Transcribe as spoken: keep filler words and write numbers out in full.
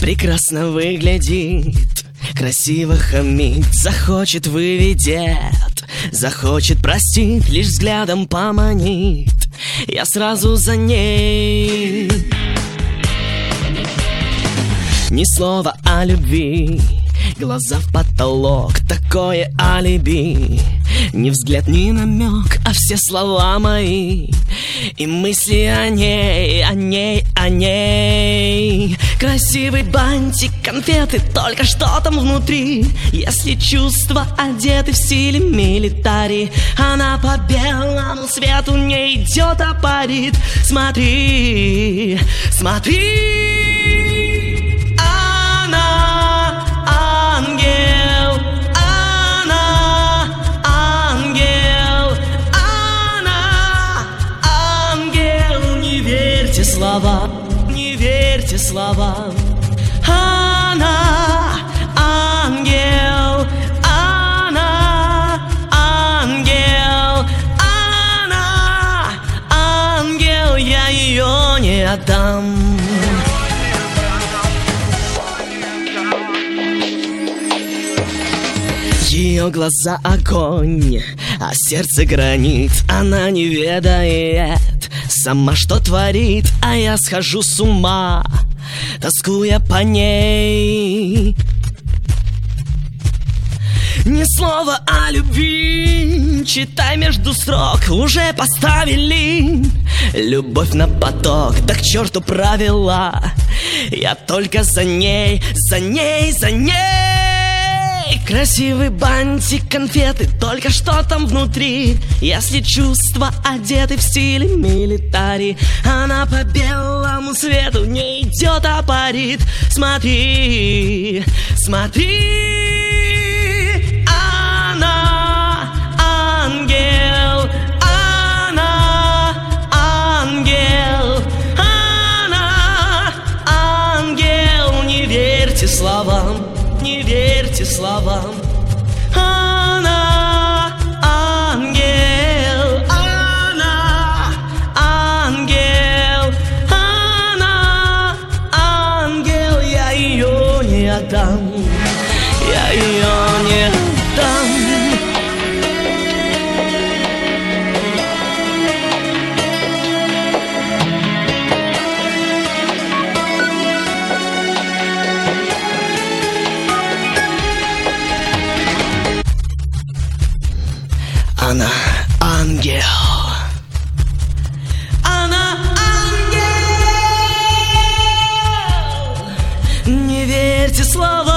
прекрасно выглядит, красиво хамит, захочет выведет, захочет простит, лишь взглядом поманит. Я сразу за ней. Ни слова о любви, глаза в потолок, такое алиби. Ни взгляд, ни намек, а все слова мои и мысли о ней, о ней, о ней. Красивый бантик, конфеты, только что там внутри. Если чувства одеты в стиле милитари, она по белому свету не идет, а парит. Смотри, смотри. Слова, не верьте словам. Она ангел, она ангел, она ангел, я ее не отдам. Ее глаза огонь, а сердце гранит. Она не ведает сама, что творит, а я схожу с ума, тоскуя по ней. Ни слова о любви, читай между строк, уже поставили любовь на поток, да к черту правила. Я только за ней, за ней, за ней. Красивый бантик, конфеты, только что там внутри. Если чувства одеты в стиле милитари, она по белому свету не идет, а парит. Смотри, смотри. Она ангел, она ангел, она ангел. Не верьте словам, не верьте словам. Она ангел, она ангел, она ангел. Я ее не отдам, я ее не отдам. Она ангел. Она ангел. Не верьте словам.